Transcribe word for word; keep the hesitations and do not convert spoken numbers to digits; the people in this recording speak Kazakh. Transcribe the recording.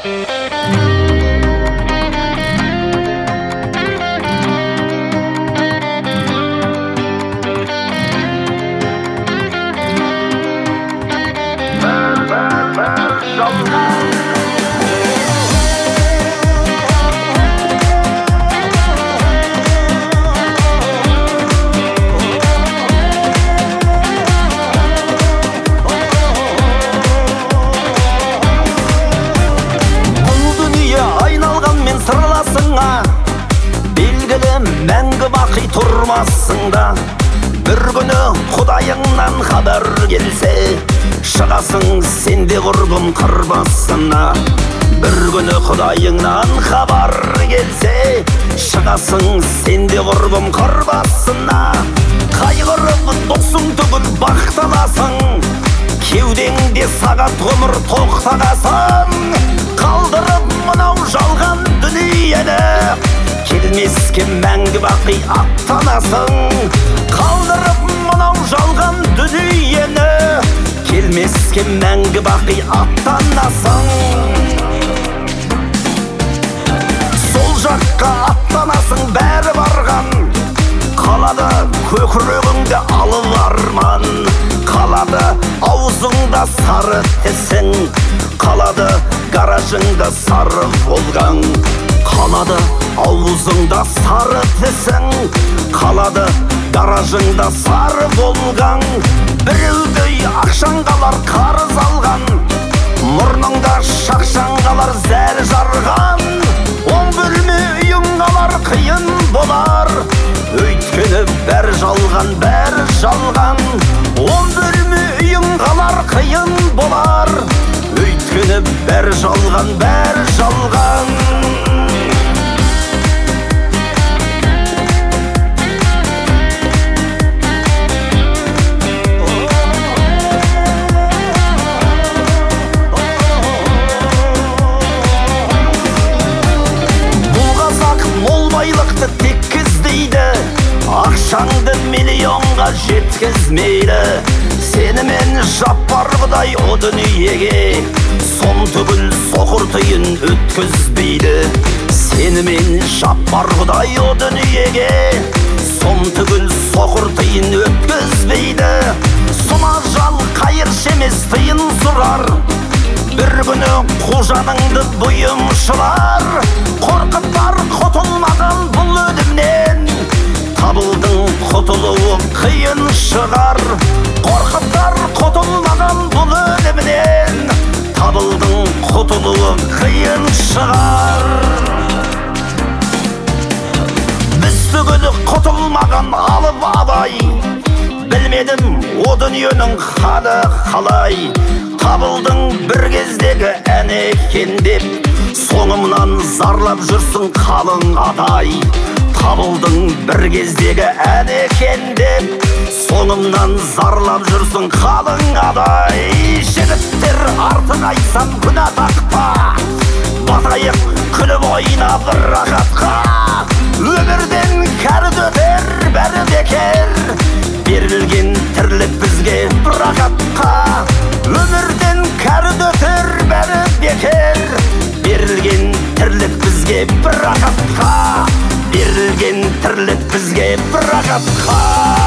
Мәңгі бақи тұрмасыңда, бір күні Құдайыңнан хабар келсе, шығасың сенде құрбым қыр басына. Бір күні Құдайыңнан хабар келсе, шығасың сенде құрбым қыр басына. Қайғырып досың түгіл бақталасың, кеудеңде сағат ғұмыр тоқтағасың. Қалдырып мынау жалған дүниені, келмеске мәңгі бақи аттанасың. Қалдырып мынау жалған дүниені, келмеске мәңгі бақи аттанасың. Сол жаққа аттанасың бәрі барған, қалады көкірегіңде алып арман. Қалады аузыңда сары тісің, қалады гаражыңда сары волгаң. Қалады аузыңда сары тісің, қалады гаражыңда сары волгаң. Біреудей ақшаң қалар қарыз алған, мұрныңда шақшаң қалар зәр жарған. Он бөлме үйің қалар қиын болар, өйткені бәрі жалған, бәрі жалған. Он бөлме үйің қалар қиын болар, өйткені бәрі жалған, бәрі жалған. Ақшаңды миллионға жеткізмейді, сенімен жаппар Құдай о дүниеге, сон түгіл соқыр тиын өткізбейді. Сенімен жаппар Құдай о дүниеге, сон түгіл соқыр тиын өткізбейді. Сұма жал қайыршы емес тиын сұрар, бір күні қожаныңды бұйымшылар. Қорқыттар құтылмаған бұл өлімнен, табылдың құтылуы қиын шығар. Қорқыттар құтылмаған бұл өлімнен, табылдың құтылуы қиын шығар. Біз түгілі құтылмаған алып абай, білмедім о дүниенің халі қалай. Табылдың бір кездегі әне екен деп, соңымнан зарлап жүрсің қалың адай. Табылдың бір кездегі ән екен деп, соңымнан зарлап жүрсің қалың адай. Жігіттер артың айтсам күнә тақпа, батайық күліп ойнап рахатқа. Өмірден кәрді өтер бәрі бекер, берілген тірлік бізге рахатқа. Өмірден кәрді өтер бәрі бекер, берілген тірлік бізге рахатқа. Берілген тірлік бізге рахатқа.